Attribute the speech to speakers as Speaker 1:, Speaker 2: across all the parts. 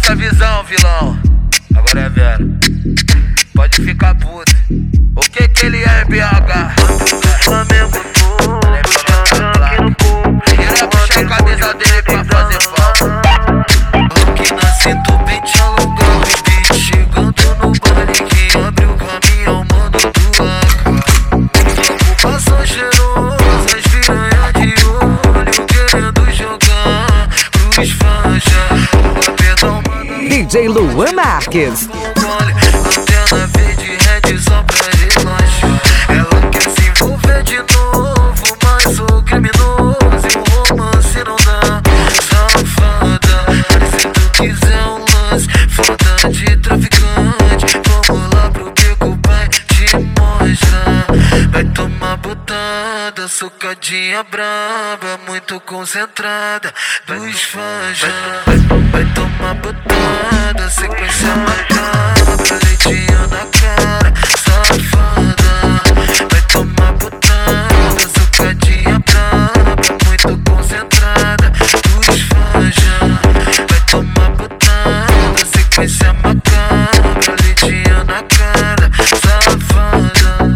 Speaker 1: Presta visão, vilão. Agora é velho. Pode ficar puto. O que que ele é, BH?
Speaker 2: Flamengo todo, aqui no corpo.
Speaker 1: Queria puxar a camisa dele pra fazer falta.
Speaker 2: Aqui na cinto, pente alongado, beat chegando no baile. Quem abre o caminhão, mano do AK. Ocupação cheirosa, as piranha de olho, querendo jogar pros fanja. Pedal,
Speaker 3: DJ Luan Marques.
Speaker 2: antena verde, red só pra relaxar. Ela quer se envolver de novo, mas sou criminoso e o romance não dá. Safada, se tu quiser um lance, foda de traficante, vamos lá pro beco, pai, te mostra. Vai tomar botada, socadinha braba, muito concentrada, dos fãs já. Vai tomar botada, sequência macabra, leitinho na cara, safada. Vai tomar botada, socadinha braba, muito concentrada, dos fãs já. Vai tomar botada, sequência macabra, leitinho na cara, safada.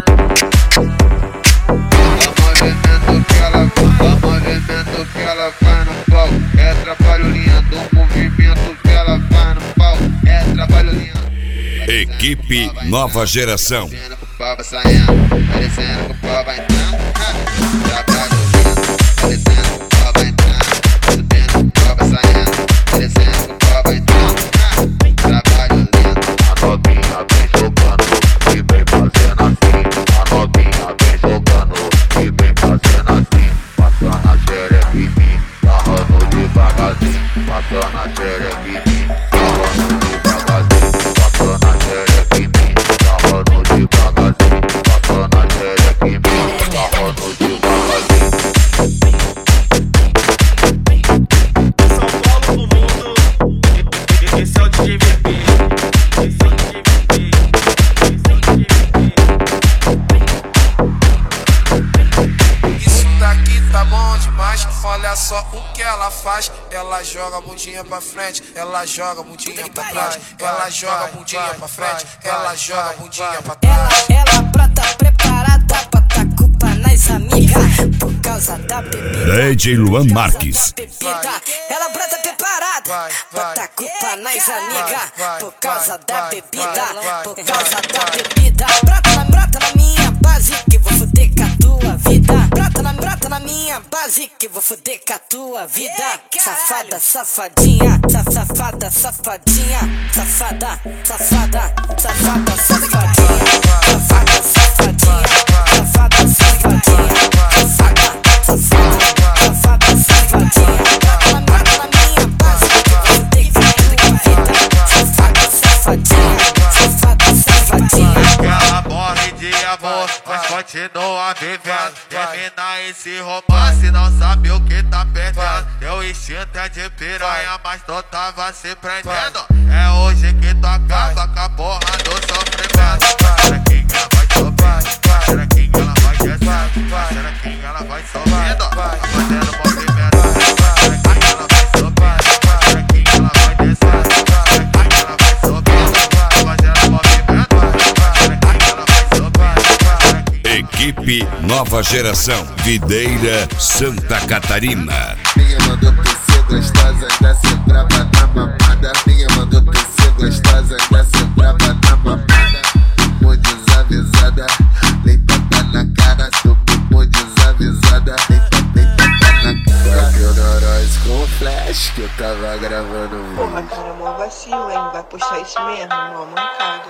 Speaker 2: O movimento que ela faz no pau é trabalho lindo. O movimento que ela faz no pau é trabalho lindo.
Speaker 4: Equipe Nova Geração.
Speaker 2: Parecendo que o pau vai saindo, parecendo que o pau vai entrando. Trabalho lindo, parecendo que o pau vai entrando. Sabendo que o pau vai saindo, parecendo que o pau vai entrando. Trabalho lindo.
Speaker 5: A novinha vem jogando e vem fazendo assim. A novinha vem jogando e vem fazendo assim. Passando a xereca em mim, sarrando devagarzinho. Passando a xereca em mim, sarrando devagarzinho. Passando a xereca em mim, sarrando devagarzinho. Passando a xereca em mim, sarrando devagarzinho.
Speaker 6: São Paulo do mundo, esse é o DJ VP. Esse é o DJ VP.
Speaker 7: Isso daqui tá bom demais, olha só o que ela faz. Ela joga a bundinha pra frente, ela joga a bundinha pra trás. Ela joga a bundinha pra frente, ela joga a bundinha pra trás.
Speaker 8: Ela brota preparada pra tá culpa nas amigas, por causa da bebida.
Speaker 4: DJ Luan Marques.
Speaker 8: Ela brota preparada pra tá culpa nas amigas, por causa da bebida, por causa da bebida. Brota na minha base que vou foder com a tua vida. Brota na minha base que vou foder com a tua vida. Safada, safadinha, safada, safadinha, safada, safada, safada, safadinha, safada, safadinha, safada, safadinha, safada, safada, safadinha. Brota na minha base que vou foder com a tua vida. Safada, safadinha, safada, safadinha.
Speaker 5: Ela morre de amor, mas continua vivendo. Termina esse romance, não sabe o que tá perdendo. Teu instinto é de piranha, mas tu tava se prendendo. É hoje que tu acaba com a porra do sofrimento. Será que ela vai subir? Será que ela vai descer? Será que ela vai subindo? Tá fazendo movimento. Será que ela vai subir? Será que ela vai descer? Será que ela vai subindo? Tá fazendo movimento. Será que ela vai subir?
Speaker 4: Equipe Nova Geração. Videira, Santa Catarina.
Speaker 2: Minha mandou PC gostosa, ainda se brava na mamada. Minha mandou PC gostosa, ainda se brava na mamada. Tô desavisada, deitada na cara. Tô desavisada, deitada na cara. Eu Doróis com flash que eu tava gravando vídeo.
Speaker 9: Porra, cara, mó vacilo, hein? Vai postar isso mesmo, mó mancado.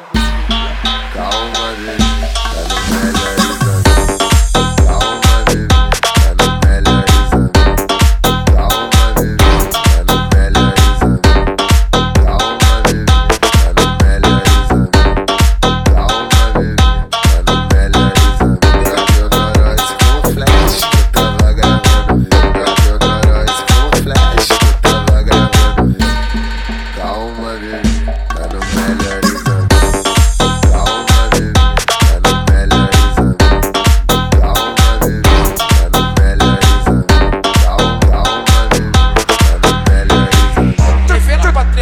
Speaker 2: Calma, bebê, tá no melhorizando. Calma, bebê, tá no melhorizando. Calma, bebê, tá no melhorizando. Calma, bebê, tá no melhorizando. Calma, bebê, tá no melhorizando. Gabriel Doróis com flash que eu tava gravando vídeo. Gabriel Doróis com flash que eu tava gravando vídeo. Calma, bebê, tá no melhorizando. Calma, bebê, tá no melhorizando.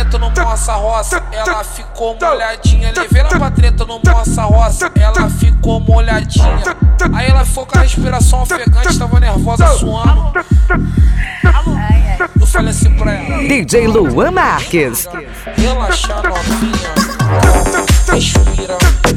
Speaker 7: treta no Moça Roça, ela ficou molhadinha. Levei ela pra treta no Moça Roça, ela ficou molhadinha. Aí ela ficou com a respiração ofegante, tava nervosa, suando. Eu falei assim pra ela:
Speaker 3: DJ Luan Marques.
Speaker 7: relaxa, novinha, respira.